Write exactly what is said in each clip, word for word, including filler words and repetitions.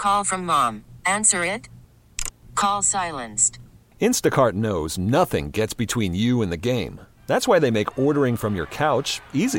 Call from mom. Answer it. Call silenced. Instacart knows nothing gets between you and the game. That's why they make ordering from your couch easy.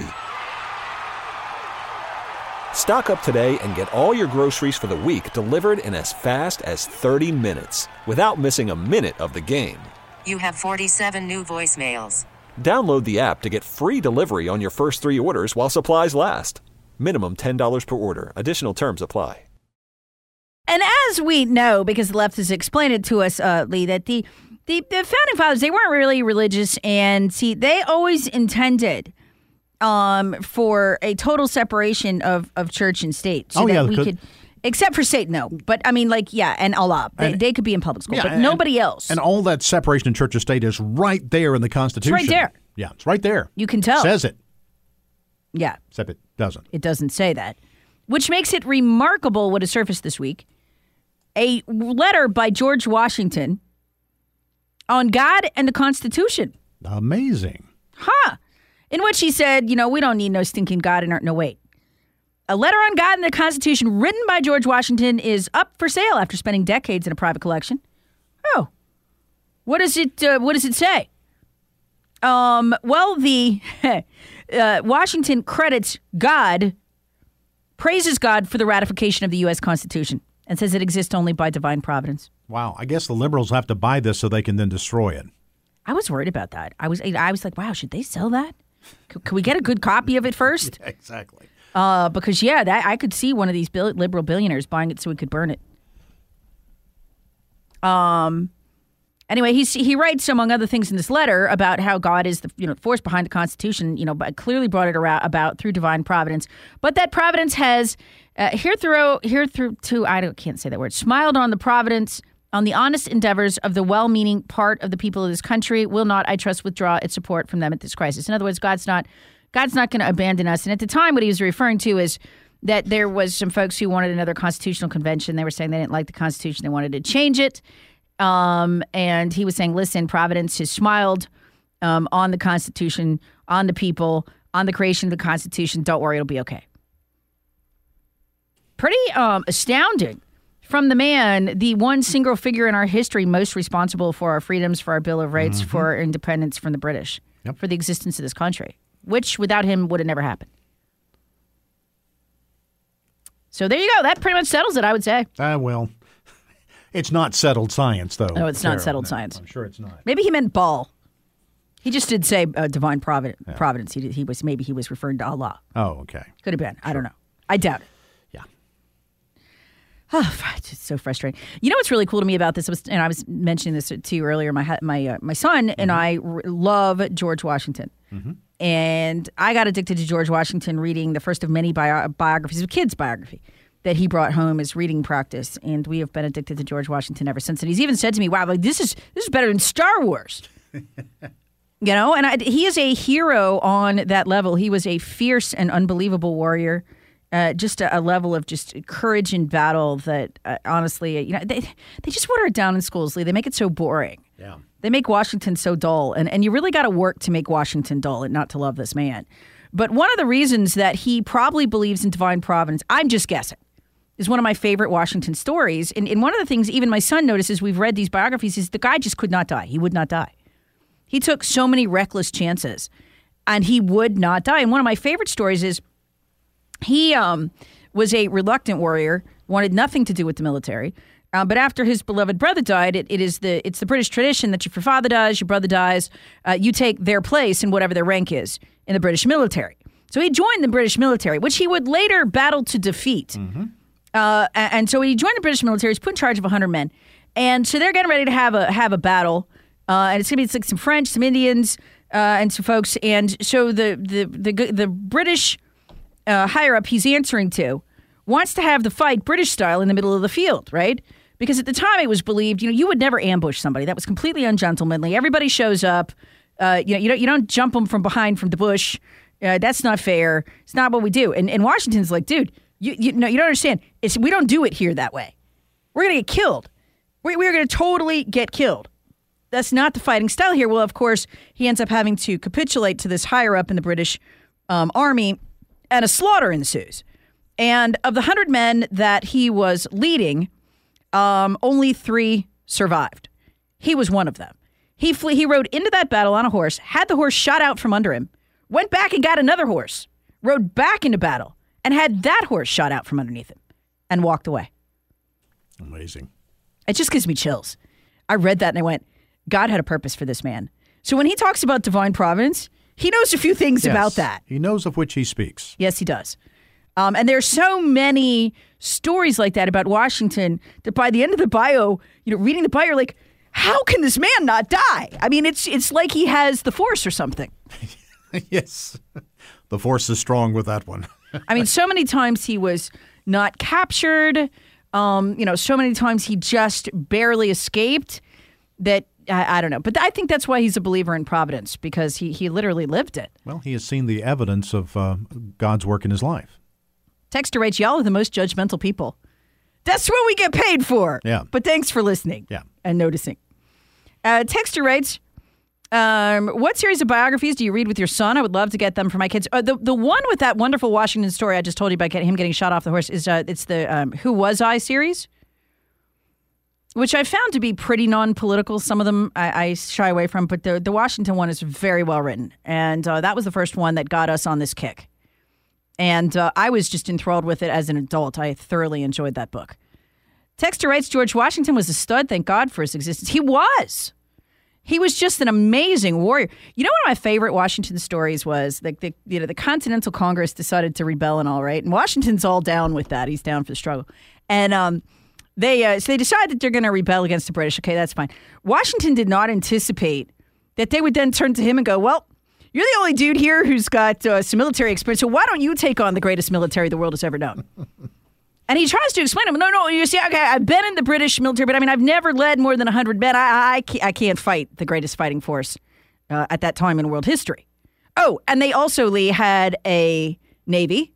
Stock up today and get all your groceries for the week delivered in as fast as thirty minutes without missing a minute of the game. You have forty-seven new voicemails. Download the app to get free delivery on your first three orders while supplies last. Minimum ten dollars per order. Additional terms apply. And as we know, because the left has explained it to us, uh, Lee, that the, the, the Founding Fathers, they weren't really religious. And see, they always intended um, for a total separation of, of church and state. So oh, that yeah, we could, could, except for Satan, no. But I mean, like, yeah, and Allah. They, and, they could be in public school, yeah, but and, nobody else. And all that separation of church and state is right there in the Constitution. It's right there. Yeah, it's right there. You can tell. Says it. Yeah. Except it doesn't. It doesn't say that. Which makes it remarkable what has surfaced this week. A letter by George Washington on God and the Constitution. Amazing. Huh. In which he said, you know, we don't need no stinking God in our... No, wait. A letter on God and the Constitution written by George Washington is up for sale after spending decades in a private collection. Oh. What does it, uh, what does it say? Um, well, the uh, Washington credits God, praises God for the ratification of the U S Constitution, and says it exists only by divine providence. Wow. I guess the liberals have to buy this so they can then destroy it. I was worried about that. I was I was like, wow, should they sell that? C- can we get a good copy of it first? Yeah, exactly. Uh, because, yeah, that I could see one of these bill- liberal billionaires buying it so we could burn it. Um. Anyway, he's, he writes, among other things in this letter, about how God is the you know force behind the Constitution, you know, but clearly brought it around, about through divine providence. But that providence has, uh, here through, here through to, I don't, can't say that word, smiled on the providence, on the honest endeavors of the well-meaning part of the people of this country, will not, I trust, withdraw its support from them at this crisis. In other words, God's not, God's not going to abandon us. And at the time, what he was referring to is that there was some folks who wanted another constitutional convention. They were saying they didn't like the Constitution. They wanted to change it. Um, and he was saying, listen, Providence has smiled um, on the Constitution, on the people, on the creation of the Constitution. Don't worry, it'll be okay. Pretty um, astounding from the man, the one single figure in our history most responsible for our freedoms, for our Bill of Rights, mm-hmm. for our independence from the British, yep. for the existence of this country, which without him would have never happened. So there you go. That pretty much settles it, I would say. Ah, uh, well. It's not settled science, though. No, it's not Sarah. settled No, science. I'm sure it's not. Maybe he meant ball. He just did say uh, divine providence. Yeah. Providence. He, did, he was maybe he was referring to Allah. Oh, okay. Could have been. Sure. I don't know. I doubt it. Yeah. Oh, it's so frustrating. You know what's really cool to me about this? Was, and I was mentioning this to you earlier. My my uh, my son mm-hmm. and I r- love George Washington, mm-hmm. and I got addicted to George Washington reading the first of many bio- biographies, a kid's biography, that he brought home as reading practice, and we have been addicted to George Washington ever since. And he's even said to me, "Wow, like this is this is better than Star Wars." You know, and I, he is a hero on that level. He was a fierce and unbelievable warrior, uh, just a, a level of just courage in battle that, uh, honestly, you know, they they just water it down in schools, Lee. They make it so boring. Yeah, they make Washington so dull, and and you really got to work to make Washington dull and not to love this man. But one of the reasons that he probably believes in divine providence, I'm just guessing, is one of my favorite Washington stories. And, and one of the things even my son notices, we've read these biographies, is the guy just could not die. He would not die. He took so many reckless chances, and he would not die. And one of my favorite stories is he um, was a reluctant warrior, wanted nothing to do with the military. Uh, but after his beloved brother died, it, it is the it's the British tradition that if your father dies, your brother dies, uh, you take their place in whatever their rank is in the British military. So he joined the British military, which he would later battle to defeat. Mm-hmm. Uh, and so he joined the British military. He's put in charge of one hundred men. And so they're getting ready to have a have a battle. Uh, and it's going to be it's like some French, some Indians, uh, and some folks. And so the the the, the British uh, higher up he's answering to wants to have the fight British style in the middle of the field, right? Because at the time it was believed, you know, you would never ambush somebody. That was completely ungentlemanly. Everybody shows up. Uh, you know, you don't you don't jump them from behind from the bush. Uh, that's not fair. It's not what we do. And, and Washington's like, dude, you you no, you don't understand. It's we don't do it here that way. We're gonna get killed. We we're gonna totally get killed. That's not the fighting style here. Well, of course, he ends up having to capitulate to this higher up in the British um, army, and a slaughter ensues. And of the hundred men that he was leading, um, only three survived. He was one of them. He fle- he rode into that battle on a horse, had the horse shot out from under him, went back and got another horse, rode back into battle, and had that horse shot out from underneath him, and walked away. Amazing. It just gives me chills. I read that and I went, God had a purpose for this man. So when he talks about divine providence, he knows a few things Yes, about that. He knows of which he speaks. Yes, he does. Um, and there's so many stories like that about Washington that by the end of the bio, you know, reading the bio, you're like, how can this man not die? I mean, it's it's like he has the force or something. Yes. The force is strong with that one. I mean, so many times he was not captured. Um, you know, so many times he just barely escaped that, I, I don't know. But I think that's why he's a believer in providence, because he, he literally lived it. Well, he has seen the evidence of uh, God's work in his life. Texter writes, y'all are the most judgmental people. That's what we get paid for. Yeah. But thanks for listening Yeah. and noticing. Uh, Texter writes, um, what series of biographies do you read with your son? I would love to get them for my kids. Uh, the the one with that wonderful Washington story I just told you about getting, him getting shot off the horse is uh, it's the um, Who Was I series, which I found to be pretty non-political. Some of them I, I shy away from, but the, the Washington one is very well written. And uh, that was the first one that got us on this kick. And uh, I was just enthralled with it as an adult. I thoroughly enjoyed that book. Texter writes, George Washington was a stud. Thank God for his existence. He was. He was just an amazing warrior. You know, one of my favorite Washington stories was like the, you know, the Continental Congress decided to rebel and all, right? And Washington's all down with that. He's down for the struggle. And um, they uh, so they decide that they're going to rebel against the British. Okay, that's fine. Washington did not anticipate that they would then turn to him and go, well, you're the only dude here who's got uh, some military experience, so why don't you take on the greatest military the world has ever known? And he tries to explain to him, no, no, you see, okay, I've been in the British military, but I mean, I've never led more than one hundred men. I, I, I can't fight the greatest fighting force uh, at that time in world history. Oh, and they also, Lee, had a Navy,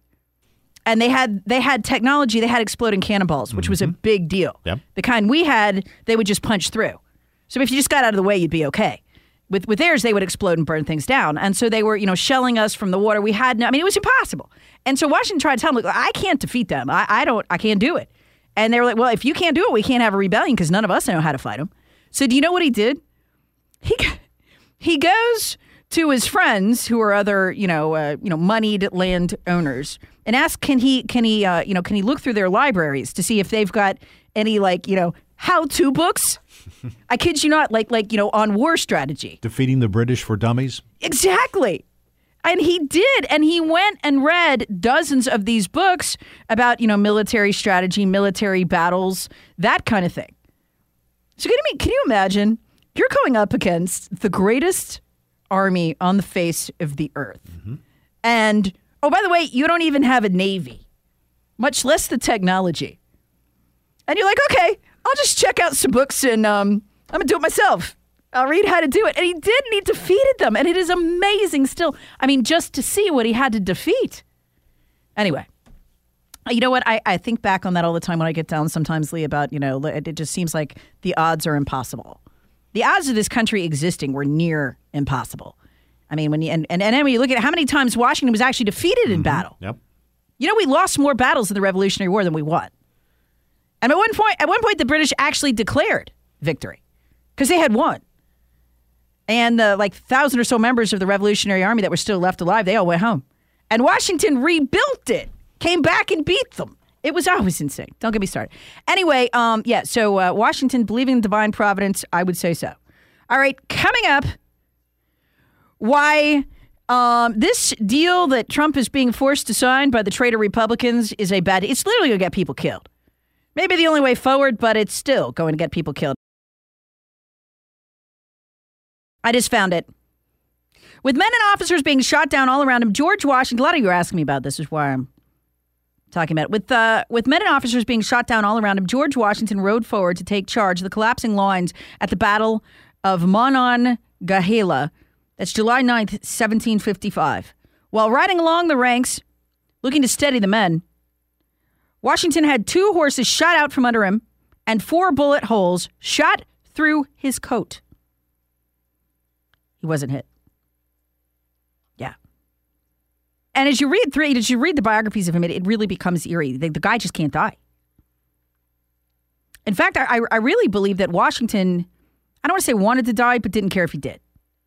and they had they had technology. They had exploding cannonballs, which mm-hmm. was a big deal. Yep. The kind we had, they would just punch through. So if you just got out of the way, you'd be okay. With with theirs, they would explode and burn things down. And so they were, you know, shelling us from the water. We had no, I mean, it was impossible. And so Washington tried to tell them, look, I can't defeat them. I, I don't, I can't do it. And they were like, well, if you can't do it, we can't have a rebellion because none of us know how to fight them. So do you know what he did? He he goes to his friends who are other, you know, uh, you know, moneyed land owners and asks, can he, can he, uh, you know, can he look through their libraries to see if they've got any, like, you know, how-to books? I kid you not, like, like you know, on war strategy. Defeating the British for dummies? Exactly. And he did. And he went and read dozens of these books about, you know, military strategy, military battles, that kind of thing. So can you, can you imagine? You're going up against the greatest army on the face of the earth. Mm-hmm. And, oh, by the way, you don't even have a navy, much less the technology. And you're like, okay, I'll just check out some books and um, I'm going to do it myself. I'll read how to do it. And he did, and he defeated them. And it is amazing still. I mean, just to see what he had to defeat. Anyway, you know what? I, I think back on that all the time when I get down sometimes, Lee, about, you know, it, it just seems like the odds are impossible. The odds of this country existing were near impossible. I mean, when you, and, and, and then when you look at how many times Washington was actually defeated in mm-hmm. battle. Yep. You know, we lost more battles in the Revolutionary War than we won. And at one point, at one point, the British actually declared victory because they had won. And the like thousand or so members of the Revolutionary Army that were still left alive, they all went home. And Washington rebuilt it, came back and beat them. It was always insane. Don't get me started. Anyway, um, yeah, so uh, Washington believing in divine providence, I would say so. All right, coming up, why um, this deal that Trump is being forced to sign by the traitor Republicans is a bad, it's literally going to get people killed. Maybe the only way forward, but it's still going to get people killed. I just found it. With men and officers being shot down all around him, George Washington, a lot of you are asking me about this, is why I'm talking about it. With, uh, with men and officers being shot down all around him, George Washington rode forward to take charge of the collapsing lines at the Battle of Monongahela. That's July ninth, seventeen fifty-five. While riding along the ranks, looking to steady the men, Washington had two horses shot out from under him and four bullet holes shot through his coat. He wasn't hit. Yeah. And as you read through, as you read the biographies of him, it, it really becomes eerie. The, the guy just can't die. In fact, I, I really believe that Washington, I don't want to say wanted to die, but didn't care if he did.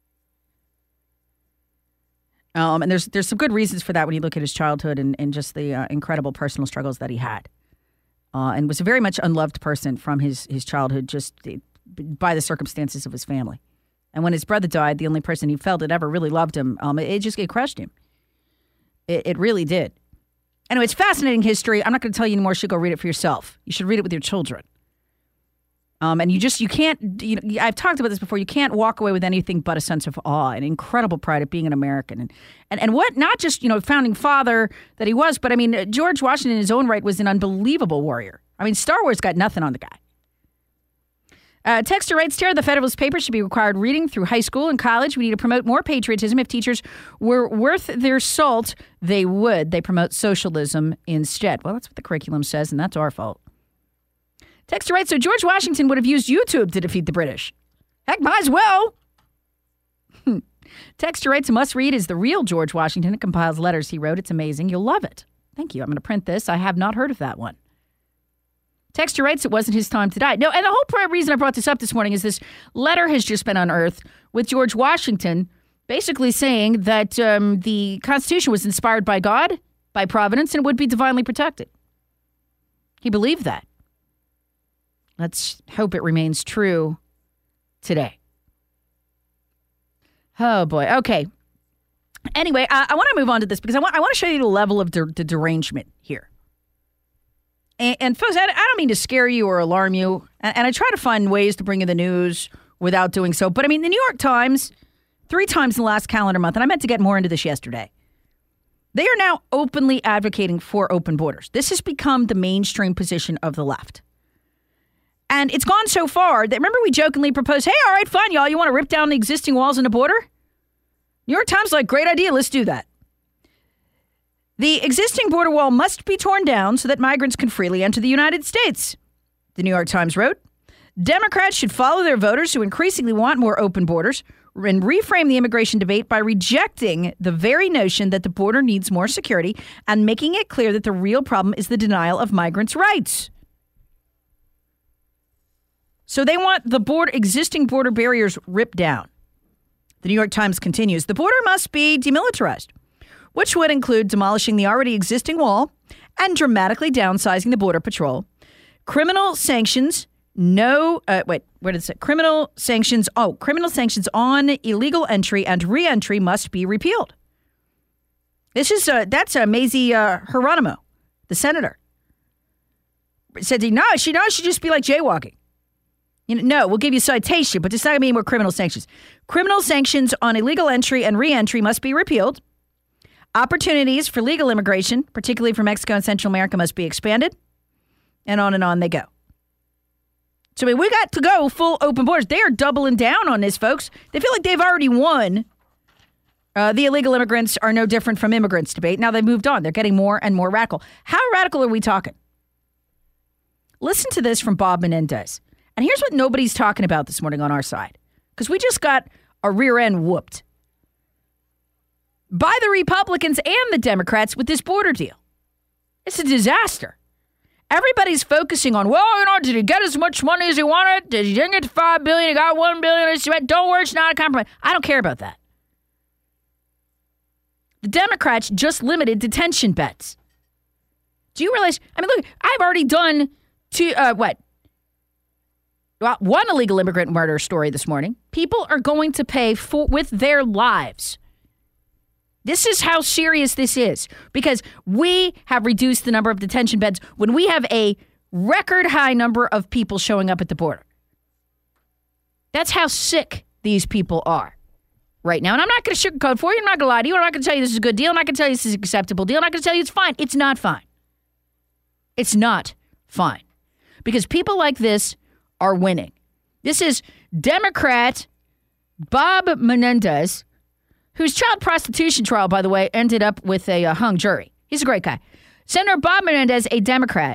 Um, and there's there's some good reasons for that when you look at his childhood and, and just the uh, incredible personal struggles that he had. Uh, and was a very much unloved person from his, his childhood, just by the circumstances of his family. And when his brother died, the only person he felt had ever really loved him, um, it, it just it crushed him. It, it really did. Anyway, it's fascinating history. I'm not going to tell you anymore. You should go read it for yourself. You should read it with your children. Um, and you just, you can't, you know, I've talked about this before, you can't walk away with anything but a sense of awe and incredible pride of being an American. And, and, and what, not just, you know, founding father that he was, but I mean, George Washington in his own right was an unbelievable warrior. I mean, Star Wars got nothing on the guy. Uh, Texter writes, Tara, the Federalist Papers should be required reading through high school and college. We need to promote more patriotism. If teachers were worth their salt, they would. They promote socialism instead. Well, that's what the curriculum says, and that's our fault. Texter writes, so George Washington would have used YouTube to defeat the British. Heck, might as well. Texter writes, a must-read is The Real George Washington. It compiles letters he wrote. It's amazing. You'll love it. Thank you. I'm going to print this. I have not heard of that one. Texter writes, it wasn't his time to die. No, and the whole reason I brought this up this morning is this letter has just been unearthed with George Washington basically saying that um, the Constitution was inspired by God, by Providence, and would be divinely protected. He believed that. Let's hope it remains true today. Oh, boy. Okay. Anyway, I, I want to move on to this because I want I want to show you the level of de- the derangement here. And, and folks, I, I don't mean to scare you or alarm you, and, and I try to find ways to bring you the news without doing so. But I mean, the New York Times, three times in the last calendar month, and I meant to get more into this yesterday, they are now openly advocating for open borders. This has become the mainstream position of the left. And it's gone so far that, remember we jokingly proposed, hey, all right, fine, y'all, you want to rip down the existing walls on the border? New York Times like, great idea, let's do that. The existing border wall must be torn down so that migrants can freely enter the United States, the New York Times wrote. Democrats should follow their voters who increasingly want more open borders and reframe the immigration debate by rejecting the very notion that the border needs more security and making it clear that the real problem is the denial of migrants' rights. So they want the border, existing border barriers ripped down. The New York Times continues, the border must be demilitarized, which would include demolishing the already existing wall and dramatically downsizing the Border Patrol. Criminal sanctions, no, uh, wait, where did it say? Criminal sanctions, oh, criminal sanctions on illegal entry and re-entry must be repealed. This is, uh, that's uh, Mazie uh, Geronimo, the senator. Said, no, she, no, it should just be like jaywalking. You know, no, we'll give you a citation, but it's not going to be more criminal sanctions. Criminal sanctions on illegal entry and re-entry must be repealed. Opportunities for legal immigration, particularly from Mexico and Central America, must be expanded. And on and on they go. So I mean, we got to go full open borders. They are doubling down on this, folks. They feel like they've already won. Uh, the illegal immigrants are no different from immigrants debate. Now they've moved on. They're getting more and more radical. How radical are we talking? Listen to this from Bob Menendez. And here's what nobody's talking about this morning on our side. Because we just got a rear end whooped by the Republicans and the Democrats with this border deal. It's a disaster. Everybody's focusing on, well, you know, did he get as much money as he wanted? Did he didn't get to five billion dollars? He got one billion dollars. Don't worry, it's not a compromise. I don't care about that. The Democrats just limited detention beds. Do you realize? I mean, look, I've already done two, uh, what? Well, one illegal immigrant murder story this morning. People are going to pay for with their lives. This is how serious this is, because we have reduced the number of detention beds when we have a record high number of people showing up at the border. That's how sick these people are right now. And I'm not going to sugarcoat for you. I'm not going to lie to you. I'm not going to tell you this is a good deal. I'm not going to tell you this is an acceptable deal. I'm not going to tell you it's fine. It's not fine. It's not fine. Because people like this are winning. This is Democrat Bob Menendez, whose child prostitution trial, by the way, ended up with a uh, hung jury. He's a great guy. Senator Bob Menendez, a Democrat,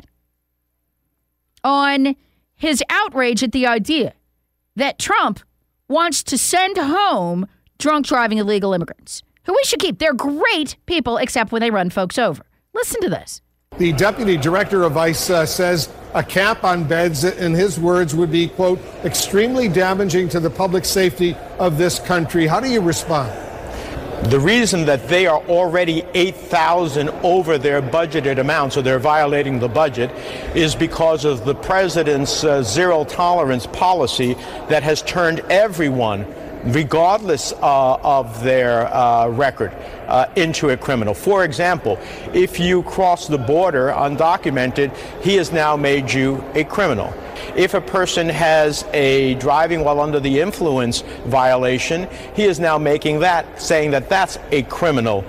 on his outrage at the idea that Trump wants to send home drunk driving illegal immigrants who we should keep. They're great people, except when they run folks over. Listen to this. The deputy director of ICE uh, says a cap on beds, in his words, would be, quote, extremely damaging to the public safety of this country. How do you respond? The reason that they are already eight thousand over their budgeted amount, so they're violating the budget, is because of the president's uh, zero tolerance policy that has turned everyone, regardless uh, of their uh, record, uh, into a criminal. For example, if you cross the border undocumented, he has now made you a criminal. If a person has a driving while under the influence violation, he is now making that, saying that that's a criminal.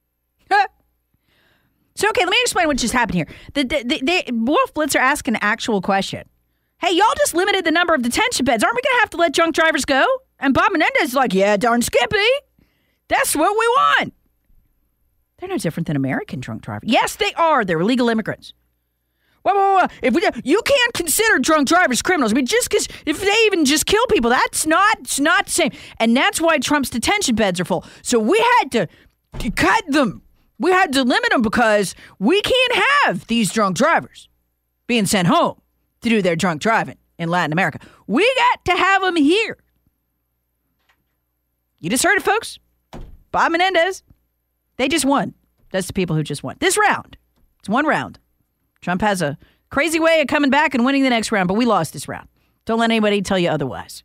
So, okay, let me explain what just happened here. The, the, the, the Wolf Blitzer asked an actual question. Hey, y'all just limited the number of detention beds. Aren't we going to have to let drunk drivers go? And Bob Menendez is like, yeah, darn Skippy. That's what we want. They're no different than American drunk drivers. Yes, they are. They're illegal immigrants. Whoa, whoa, whoa. If we, you can't consider drunk drivers criminals. I mean, just because if they even just kill people, that's not, it's not the same. And that's why Trump's detention beds are full. So we had to cut them. We had to limit them because we can't have these drunk drivers being sent home to do their drunk driving in Latin America. We got to have them here. You just heard it, folks. Bob Menendez. They just won. That's the people who just won. This round. It's one round. Trump has a crazy way of coming back and winning the next round, but we lost this round. Don't let anybody tell you otherwise.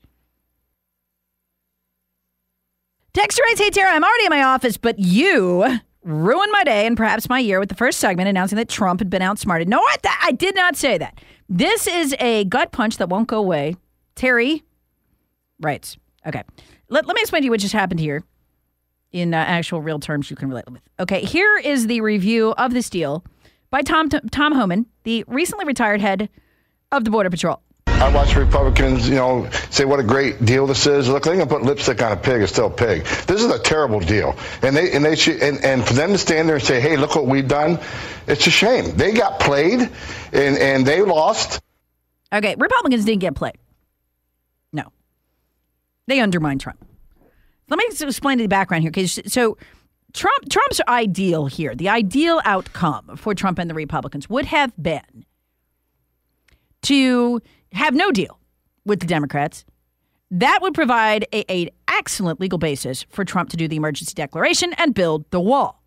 Texter writes, hey, Tara, I'm already in my office, but you ruined my day and perhaps my year with the first segment announcing that Trump had been outsmarted. No, I, th- I did not say that. This is a gut punch that won't go away. Terry writes, okay, let, let me explain to you what just happened here in uh, actual real terms you can relate with. Okay, here is the review of this deal by Tom Tom Homan, the recently retired head of the Border Patrol. I watch Republicans, you know, say what a great deal this is. Look, they're going to put lipstick on a pig. It's still a pig. This is a terrible deal. And they and they should, and, and for them to stand there and say, hey, look what we've done, it's a shame. They got played and, and they lost. Okay, Republicans didn't get played. No. They undermined Trump. Let me explain the background here. Because so Trump Trump's ideal here, the ideal outcome for Trump and the Republicans would have been to have no deal with the Democrats. That would provide a, a excellent legal basis for Trump to do the emergency declaration and build the wall.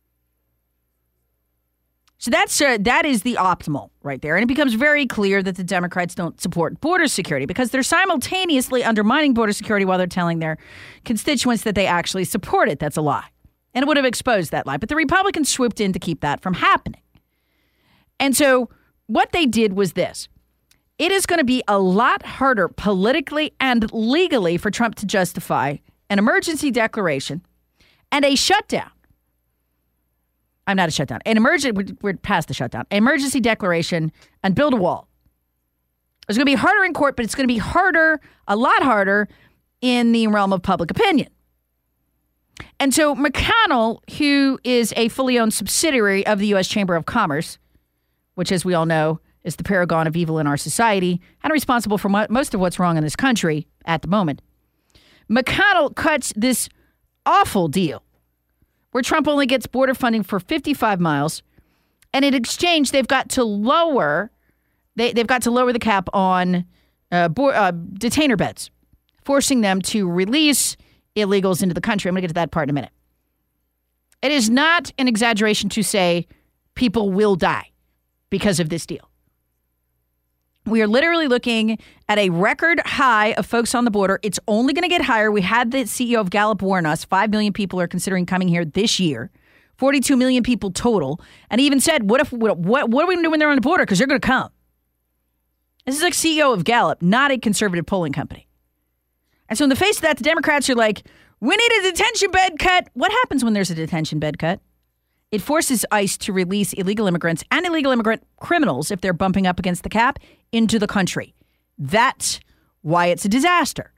So that's uh, that is the optimal right there. And it becomes very clear that the Democrats don't support border security because they're simultaneously undermining border security while they're telling their constituents that they actually support it. That's a lie. And it would have exposed that lie. But the Republicans swooped in to keep that from happening. And so what they did was this. It is going to be a lot harder politically and legally for Trump to justify an emergency declaration and a shutdown. I'm not a shutdown. An emergency, we're past the shutdown. An emergency declaration and build a wall. It's going to be harder in court, but it's going to be harder, a lot harder, in the realm of public opinion. And so McConnell, who is a fully owned subsidiary of the U S Chamber of Commerce, which, as we all know, is the paragon of evil in our society and responsible for mo- most of what's wrong in this country at the moment, McConnell cuts this awful deal where Trump only gets border funding for fifty-five miles, and in exchange, they've got to lower they, they've got to lower the cap on uh, bo- uh, detainer beds, forcing them to release illegals into the country. I'm going to get to that part in a minute. It is not an exaggeration to say people will die because of this deal. We are literally looking at a record high of folks on the border. It's only going to get higher. We had the C E O of Gallup warn us. Five million people are considering coming here this year. forty-two million people total. And he even said, what if, what, what are we going to do when they're on the border? Because they're going to come. This is like C E O of Gallup, not a conservative polling company. And so in the face of that, the Democrats are like, we need a detention bed cut. What happens when there's a detention bed cut? It forces ICE to release illegal immigrants and illegal immigrant criminals, if they're bumping up against the cap, into the country. That's why it's a disaster.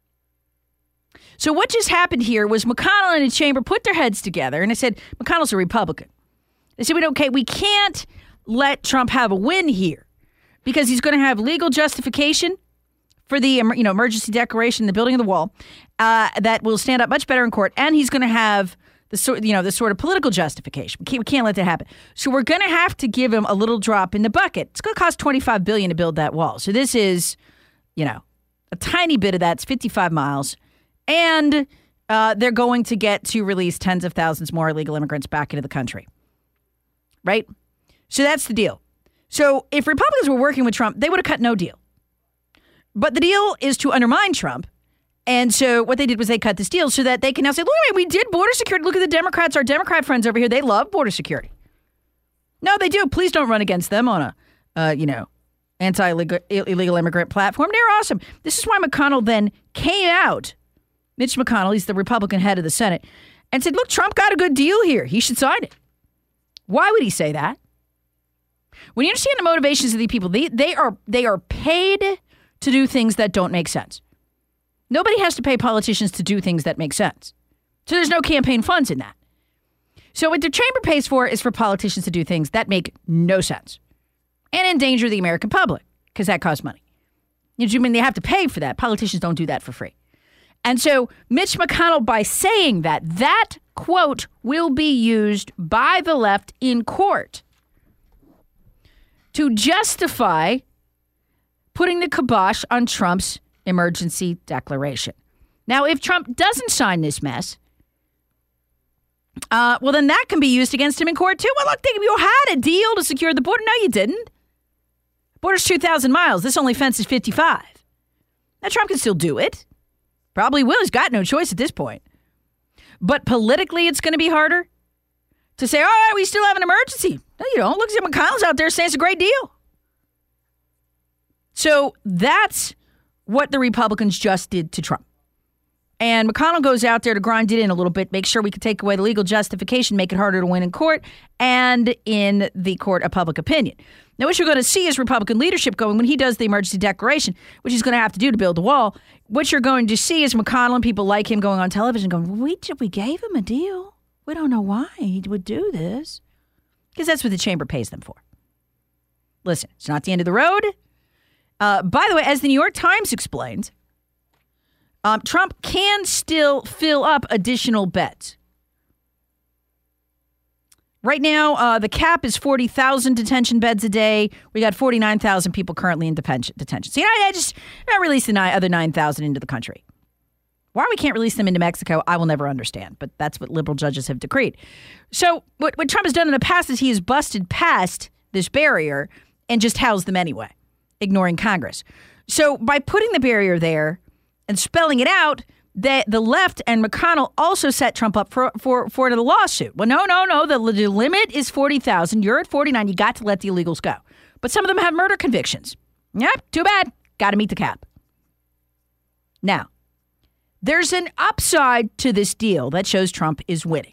So what just happened here was McConnell and his chamber put their heads together, and they said, McConnell's a Republican. They said, okay, we can't let Trump have a win here because he's going to have legal justification for the you know emergency declaration, the building of the wall, uh, that will stand up much better in court, and he's going to have the sort, you know, the sort of political justification. We can't, we can't let that happen. So we're going to have to give him a little drop in the bucket. It's going to cost twenty-five billion dollars to build that wall. So this is, you know, a tiny bit of that. It's fifty-five miles. And uh, they're going to get to release tens of thousands more illegal immigrants back into the country. Right? So that's the deal. So if Republicans were working with Trump, they would have cut no deal. But the deal is to undermine Trump. And so what they did was they cut this deal so that they can now say, look, we did border security. Look at the Democrats, our Democrat friends over here. They love border security. No, they do. Please don't run against them on a, uh, you know, anti-illegal illegal immigrant platform. They're awesome. This is why McConnell then came out, Mitch McConnell, he's the Republican head of the Senate, and said, look, Trump got a good deal here. He should sign it. Why would he say that? When you understand the motivations of these people, they, they are they are paid to do things that don't make sense. Nobody has to pay politicians to do things that make sense. So there's no campaign funds in that. So what the chamber pays for is for politicians to do things that make no sense and endanger the American public because that costs money. You know, I mean, they have to pay for that. Politicians don't do that for free. And so Mitch McConnell, by saying that, that quote will be used by the left in court to justify putting the kibosh on Trump's emergency declaration. Now, if Trump doesn't sign this mess, uh, well, then that can be used against him in court, too. Well, look, you had a deal to secure the border. No, you didn't. The border's two thousand miles. This only fence is fifty-five. Now, Trump can still do it. Probably will. He's got no choice at this point. But politically, it's going to be harder to say, all right, we still have an emergency. No, you don't. Look at McConnell's out there saying it's a great deal. So that's what the Republicans just did to Trump. And McConnell goes out there to grind it in a little bit, make sure we can take away the legal justification, make it harder to win in court and in the court of public opinion. Now, what you're going to see is Republican leadership going, when he does the emergency declaration, which he's going to have to do to build the wall, what you're going to see is McConnell and people like him going on television going, well, we, we gave him a deal. We don't know why he would do this. Because that's what the chamber pays them for. Listen, it's not the end of the road. Uh, by the way, as the New York Times explains, um, Trump can still fill up additional beds. Right now, uh, the cap is forty thousand detention beds a day. We got forty-nine thousand people currently in detention. So, you know, I just I release the nine, other nine thousand into the country. Why we can't release them into Mexico, I will never understand. But that's what liberal judges have decreed. So what, what Trump has done in the past is he has busted past this barrier and just housed them anyway, ignoring Congress. So by putting the barrier there and spelling it out, that the left and McConnell also set Trump up for for for the lawsuit. Well, no, no, no. The, the limit is forty thousand. You're at forty-nine. You got to let the illegals go. But some of them have murder convictions. Yep, too bad. Got to meet the cap. Now, there's an upside to this deal that shows Trump is winning.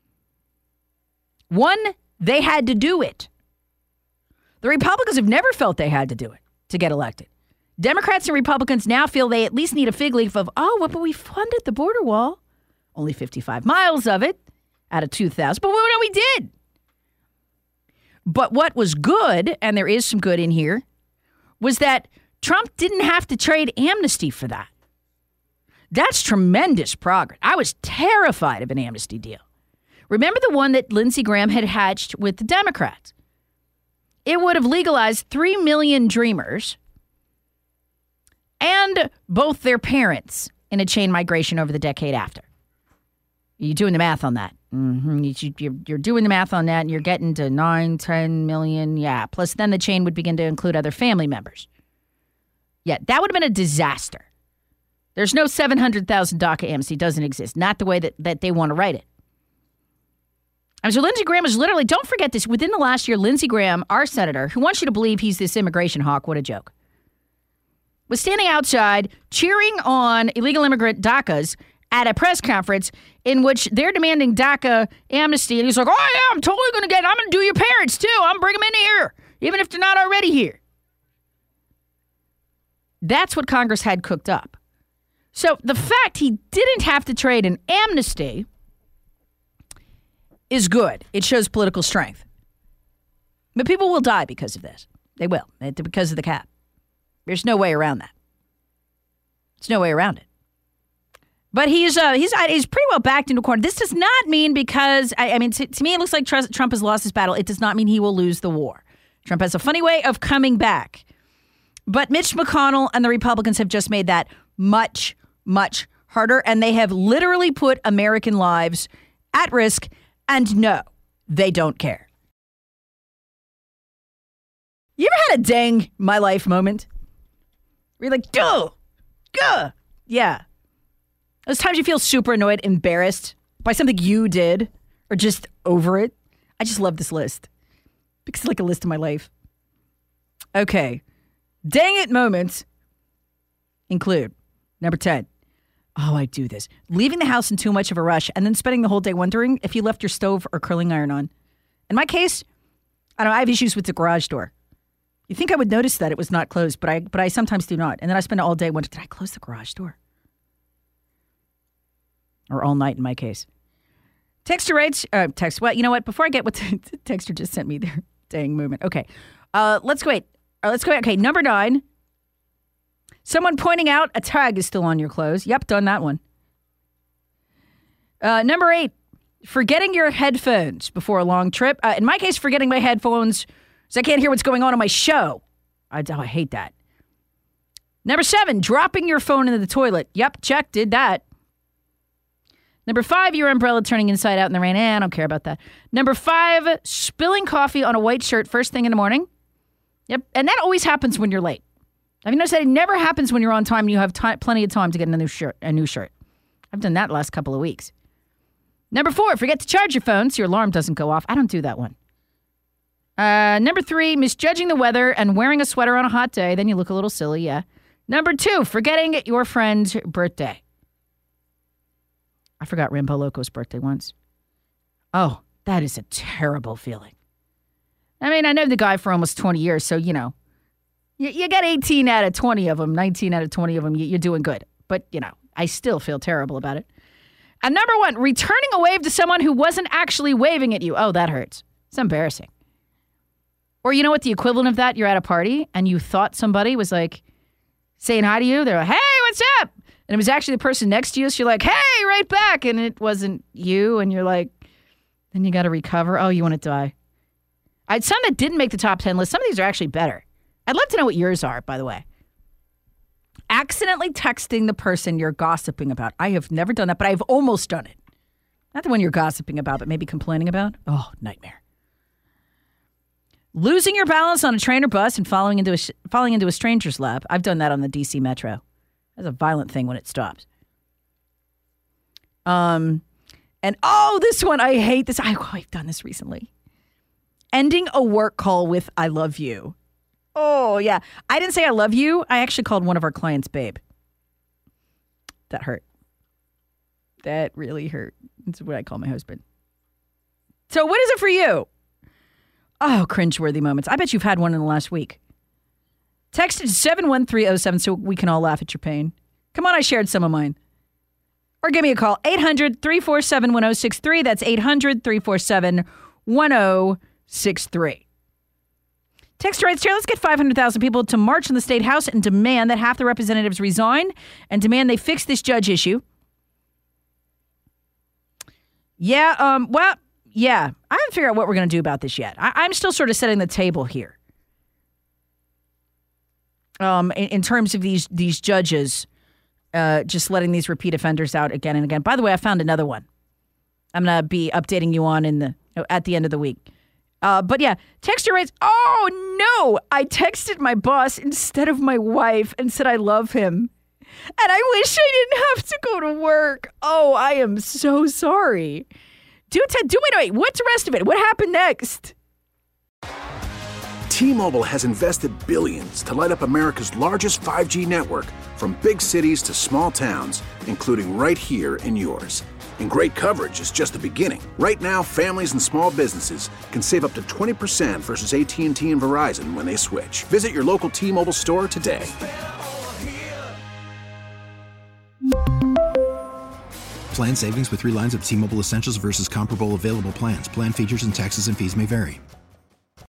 One, they had to do it. The Republicans have never felt they had to do it to get elected. Democrats and Republicans now feel they at least need a fig leaf of, oh, well, but we funded the border wall. Only fifty-five miles of it out of two thousand. But we know we did. But what was good, and there is some good in here, was that Trump didn't have to trade amnesty for that. That's tremendous progress. I was terrified of an amnesty deal. Remember the one that Lindsey Graham had hatched with the Democrats? It would have legalized three million dreamers and both their parents in a chain migration over the decade after. You're doing the math on that. Mm-hmm. You, you're doing the math on that, and you're getting to nine, ten million. Yeah, plus then the chain would begin to include other family members. Yeah, that would have been a disaster. There's no seven hundred thousand DACA amnesty. Doesn't exist. Not the way that, that they want to write it. And so Lindsey Graham was literally, don't forget this, within the last year, Lindsey Graham, our senator, who wants you to believe he's this immigration hawk, what a joke, was standing outside cheering on illegal immigrant DACAs at a press conference in which they're demanding DACA amnesty. And he's like, oh, yeah, I'm totally going to get it. I'm going to do your parents, too. I'm bringing them in here, even if they're not already here. That's what Congress had cooked up. So the fact he didn't have to trade an amnesty is good. It shows political strength. But people will die because of this. They will, because of the cap. There's no way around that. There's no way around it. But he's uh, he's uh, he's pretty well backed into a corner. This does not mean because, I, I mean, to, to me, it looks like Tr- Trump has lost his battle. It does not mean he will lose the war. Trump has a funny way of coming back. But Mitch McConnell and the Republicans have just made that much, much harder. And they have literally put American lives at risk. And no, they don't care. You ever had a dang my life moment? Where you're like, duh, duh. Yeah. Those times you feel super annoyed, embarrassed by something you did or just over it. I just love this list because it's like a list of my life. Okay. Dang it moments include number ten. Oh, I do this. Leaving the house in too much of a rush and then spending the whole day wondering if you left your stove or curling iron on. In my case, I don't know, I have issues with the garage door. You think I would notice that it was not closed, but I but I sometimes do not. And then I spend all day wondering, did I close the garage door? Or all night in my case. Texter writes, uh, text, well, you know what? Before I get what the texter just sent me there, dang movement. Okay. Uh, let's go wait. Uh, let's go. Okay. Number nine. Someone pointing out a tag is still on your clothes. Yep. Done that one. Uh, number eight. Forgetting your headphones before a long trip. Uh, in my case, forgetting my headphones so I can't hear what's going on in my show. I, oh, I hate that. Number seven. Dropping your phone into the toilet. Yep. Check. Did that. Number five, your umbrella turning inside out in the rain. Eh, I don't care about that. Number five, spilling coffee on a white shirt first thing in the morning. Yep. And that always happens when you're late. Have you noticed that it never happens when you're on time and you have t- plenty of time to get a new shirt, a new shirt. I've done that the last couple of weeks. Number four, forget to charge your phone so your alarm doesn't go off. I don't do that one. Uh, number three, misjudging the weather and wearing a sweater on a hot day. Then you look a little silly, yeah. Number two, forgetting your friend's birthday. I forgot Rambo Loco's birthday once. Oh, that is a terrible feeling. I mean, I know the guy for almost twenty years, so, you know, you, you get eighteen out of twenty of them, nineteen out of twenty of them, you, you're doing good. But, you know, I still feel terrible about it. And number one, returning a wave to someone who wasn't actually waving at you. Oh, that hurts. It's embarrassing. Or you know what the equivalent of that? You're at a party and you thought somebody was like saying hi to you. They're like, hey, what's up? And it was actually the person next to you. So you're like, hey, right back. And it wasn't you. And you're like, then you got to recover. Oh, you want to die. I had some that didn't make the top ten list. Some of these are actually better. I'd love to know what yours are, by the way. Accidentally texting the person you're gossiping about. I have never done that, but I've almost done it. Not the one you're gossiping about, but maybe complaining about. Oh, nightmare. Losing your balance on a train or bus and falling into a, sh- falling into a stranger's lap. I've done that on the D C Metro. That's a violent thing when it stops. Um, and oh, this one, I hate this. I, oh, I've done this recently. Ending a work call with "I love you." Oh, yeah. I didn't say I love you. I actually called one of our clients babe. That hurt. That really hurt. That's what I call my husband. So what is it for you? Oh, cringeworthy moments. I bet you've had one in the last week. Text it seven one three oh seven so we can all laugh at your pain. Come on, I shared some of mine. Or give me a call, eight hundred, three four seven, one oh six three. That's eight hundred, three four seven, one oh six three. Text writes here, let's get five hundred thousand people to march in the state house and demand that half the representatives resign and demand they fix this judge issue. Yeah, um, well, yeah. I haven't figured out what we're going to do about this yet. I- I'm still sort of setting the table here. Um, in, in terms of these these judges uh, just letting these repeat offenders out again and again. By the way, I found another one. I'm going to be updating you on in the at the end of the week. Uh, but yeah, texter writes, oh no, I texted my boss instead of my wife and said I love him. And I wish I didn't have to go to work. Oh, I am so sorry. Do, t- do wait, wait, what's the rest of it? What happened next? T-Mobile has invested billions to light up America's largest five G network, from big cities to small towns, including right here in yours. And great coverage is just the beginning. Right now, families and small businesses can save up to twenty percent versus A T and T and Verizon when they switch. Visit your local T-Mobile store today. Plan savings with three lines of T-Mobile Essentials versus comparable available plans. Plan features and taxes and fees may vary.